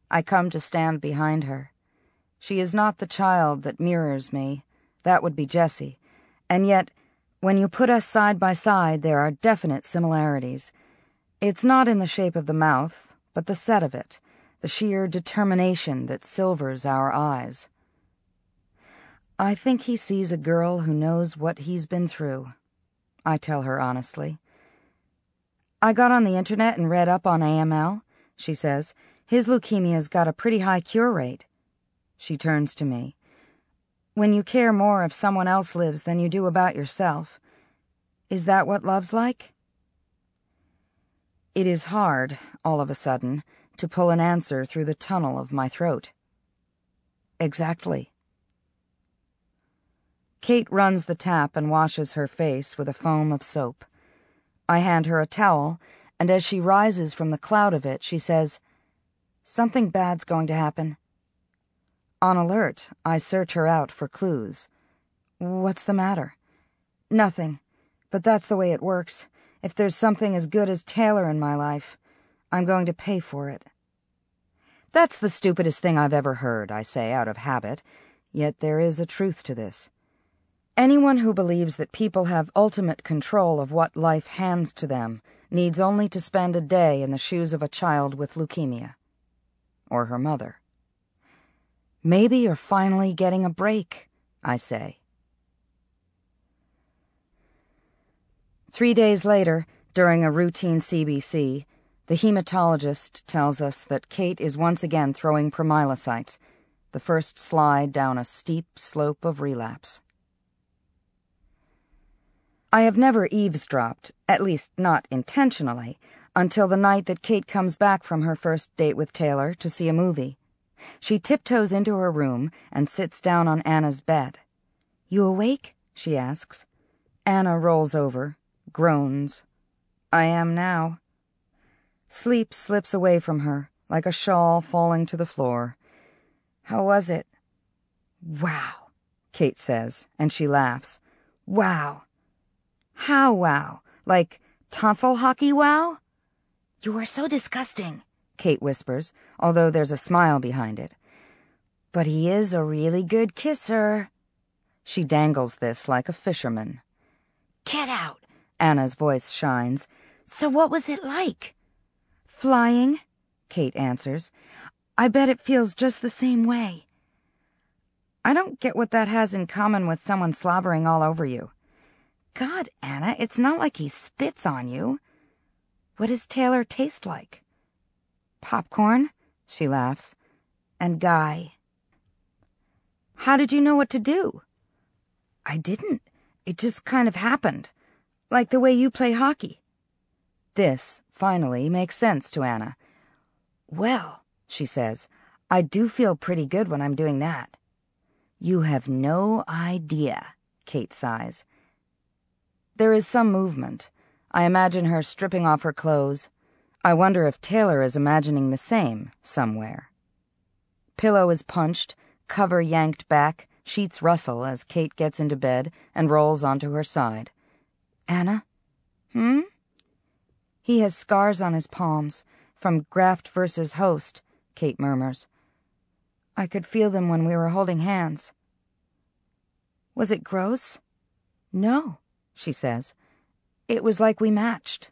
I come to stand behind her. She is not the child that mirrors me. That would be Jessie. And yet, when you put us side by side, there are definite similarities. It's not in the shape of the mouth, but the set of it, the sheer determination that silvers our eyes. I think he sees a girl who knows what he's been through, I tell her honestly. I got on the internet and read up on AML, she says. His leukemia's got a pretty high cure rate. She turns to me. When you care more if someone else lives than you do about yourself, is that what love's like? It is hard, all of a sudden, to pull an answer through the tunnel of my throat. Exactly. Kate runs the tap and washes her face with a foam of soap. I hand her a towel, and as she rises from the cloud of it, she says, "Something bad's going to happen." On alert, I search her out for clues. What's the matter? Nothing, but that's the way it works. If there's something as good as Taylor in my life, I'm going to pay for it. That's the stupidest thing I've ever heard, I say, out of habit, yet there is a truth to this. Anyone who believes that people have ultimate control of what life hands to them needs only to spend a day in the shoes of a child with leukemia. Or her mother. Maybe you're finally getting a break, I say. 3 days later, during a routine CBC, the hematologist tells us that Kate is once again throwing promyelocytes, the first slide down a steep slope of relapse. I have never eavesdropped, at least not intentionally, until the night that Kate comes back from her first date with Taylor to see a movie. She tiptoes into her room and sits down on Anna's bed. "You awake?" she asks. Anna rolls over, groans. I am now. Sleep slips away from her, like a shawl falling to the floor. "How was it?" "Wow," Kate says, and she laughs. "Wow." "How wow? Like tonsil hockey wow?" "You are so disgusting," Kate whispers, although there's a smile behind it. "But he is a really good kisser." She dangles this like a fisherman. "Get out," Anna's voice shines. "So what was it like?" "Flying," Kate answers. "I bet it feels just the same way." "I don't get what that has in common with someone slobbering all over you." "God, Anna, it's not like he spits on you." "What does Taylor taste like?" "Popcorn," she laughs. "And Guy." "How did you know what to do?" "I didn't. It just kind of happened. Like the way you play hockey." This, finally, makes sense to Anna. "Well," she says, "I do feel pretty good when I'm doing that." "You have no idea," Kate sighs. There is some movement. I imagine her stripping off her clothes. I wonder if Taylor is imagining the same somewhere. Pillow is punched, cover yanked back, sheets rustle as Kate gets into bed and rolls onto her side. "Anna?" "Hmm?" "He has scars on his palms, from graft versus host," Kate murmurs. "I could feel them when we were holding hands." "Was it gross?" "No," she says. "It was like we matched."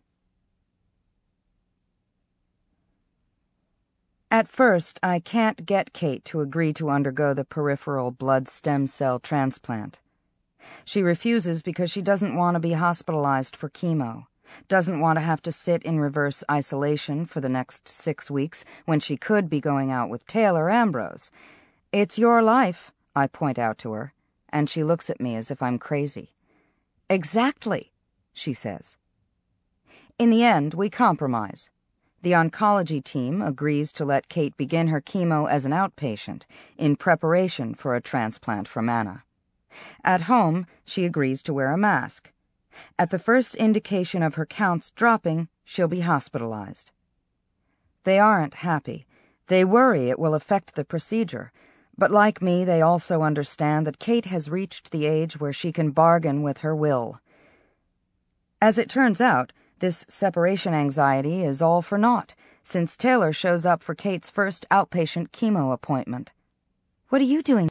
At first, I can't get Kate to agree to undergo the peripheral blood stem cell transplant. She refuses because she doesn't want to be hospitalized for chemo, doesn't want to have to sit in reverse isolation for the next 6 weeks when she could be going out with Taylor Ambrose. "It's your life," I point out to her, and she looks at me as if I'm crazy. "Exactly," she says. In the end, we compromise. The oncology team agrees to let Kate begin her chemo as an outpatient in preparation for a transplant from Anna. At home, she agrees to wear a mask. At the first indication of her counts dropping, she'll be hospitalized. They aren't happy. They worry it will affect the procedure, but like me, they also understand that Kate has reached the age where she can bargain with her will. As it turns out, This separation anxiety is all for naught, since Taylor shows up for Kate's first outpatient chemo appointment. "What are you doing